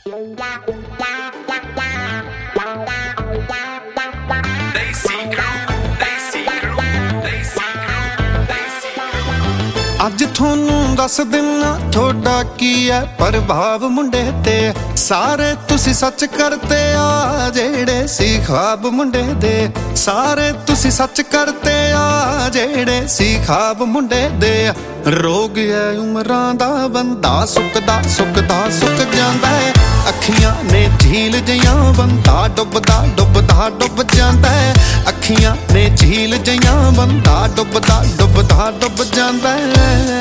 ਅੱਜ ਤੁਹਾਨੂੰ ਦੱਸ ਦਿਨਾ ਤੁਹਾਡਾ ਕੀ ਹੈ ਪ੍ਰਭਾਵ ਮੁੰਡੇ ਤੇ। ਸਾਰੇ ਤੁਸੀਂ ਸੱਚ ਕਰਤੇ ਆ ਜਿਹੜੇ ਸੀ ख्वाब ਮੁੰਡੇ ਦੇ। ਸਾਰੇ ਤੁਸੀਂ ਸੱਚ ਕਰਤੇ ਆ ਜਿਹੜੇ ਸੀ ख्वाब ਮੁੰਡੇ ਦੇ। ਰੋਗ ਹੈ ਉਮਰਾਂ ਦਾ ਬੰਦਾ ਸੁੱਕਦਾ ਸੁੱਕਦਾ ਸੁੱਕ ਜਾਂਦਾ ਹੈ। ਅੱਖੀਆਂ ਨੇ ਝੀਲ ਜਿਹੀਆਂ ਬੰਦਾ ਡੁੱਬਦਾ ਡੁੱਬਦਾ ਡੁੱਬ ਜਾਂਦਾ ਹੈ। ਅੱਖੀਆਂ ਨੇ ਝੀਲ ਜਿਹੀਆਂ ਬੰਦਾ ਡੁੱਬਦਾ ਡੁੱਬਦਾ ਡੁੱਬ ਜਾਂਦਾ ਹੈ।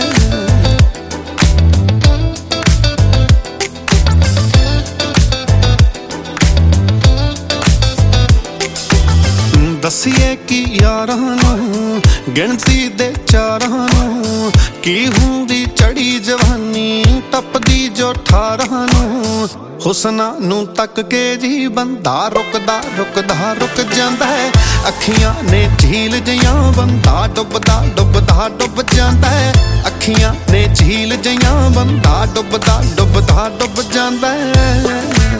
ਦਸੀਏ ਕਿ ਯਾਰਾਂ ਨੂੰ ਗਿਣਤੀ ਦੇ ਚਾਰਾਂ ਨੂੰ ਕੀ ਹੁੰਦੀ ਚੜੀ ਜਵਾਨੀ ਟੱਪਦੀ ਜੋ 18 ਨੂੰ। ਹੁਸਨਾਂ ਨੂੰ ਤੱਕ ਕੇ ਜੀ ਬੰਦਾ ਰੁਕਦਾ ਰੁਕਦਾ ਰੁਕ ਜਾਂਦਾ ਹੈ। ਅੱਖੀਆਂ ਨੇ ਝੀਲ ਜਿਹੀਆਂ ਬੰਦਾ ਡੁੱਬਦਾ ਡੁੱਬਦਾ ਡੁੱਬ ਜਾਂਦਾ ਹੈ। ਅੱਖੀਆਂ ਨੇ ਝੀਲ ਜਿਹੀਆਂ ਬੰਦਾ ਡੁੱਬਦਾ ਡੁੱਬਦਾ ਡੁੱਬ ਜਾਂਦਾ ਹੈ।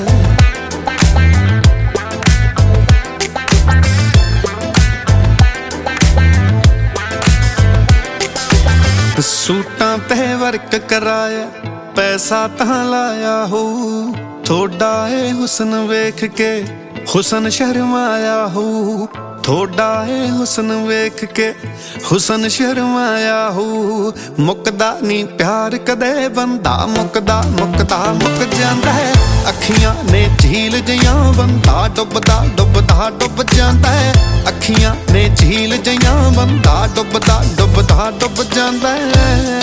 ਸੂਟਾਂ ਤੇ ਵਰਕ ਕਰਾਇਆ ਪੈਸਾ ਤਾਂ ਲਾਇਆ ਹੋ। ਥੋੜਾ ਏ ਹੁਸਨ ਵੇਖ ਕੇ ਹੁਸਨ ਸ਼ਰਮਾਇਆ ਹੋ। ਥੋੜਾ ਏ ਹੁਸਨ ਵੇਖ ਕੇ ਹੁਸਨ ਸ਼ਰਮਾਇਆ ਹੋ। ਮੁੱਕਦਾ ਨੀ ਪਿਆਰ ਕਦੇ ਬੰਦਾ ਮੁੱਕਦਾ ਮੁੱਕਦਾ ਮੁੱਕ ਜਾਂਦਾ ਹੈ। ਅੱਖੀਆਂ ਨੇ ਝੀਲ ਜਿਹੀਆਂ ਬੰਦਾ ਡੁੱਬਦਾ ਡੁੱਬਦਾ ਡੁੱਬ ਜਾਂਦਾ ਹੈ। ਅੱਖੀਆਂ ਨੇ ਝੀਲ ਜਿਹੀਆਂ ਬੰਦਾ ਡੁੱਬਦਾ ਡੁੱਬਦਾ ਡੁੱਬ ਜਾਂਦਾ ਹੈ।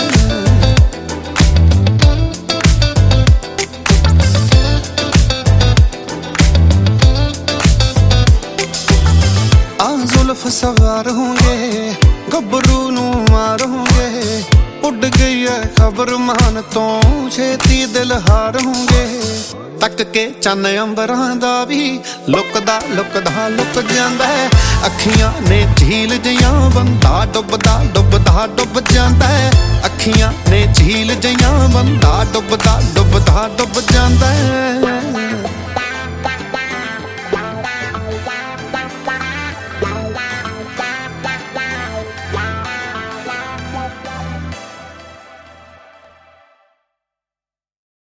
जुल्फ सवार होंगे गबरू नू मार होंगे। उड़ गई है खबर मान तो छेती दिल हार होंगे। तक के चन अंबरां दा भी लुकदा लुकदा लुक जांदा है। अखियां ने झील जियां बंदा डुबदा डुबदा डुब जांदा है। अखियां ने झील जियां बंदा डुबदा डुबदा डुब जांदा है।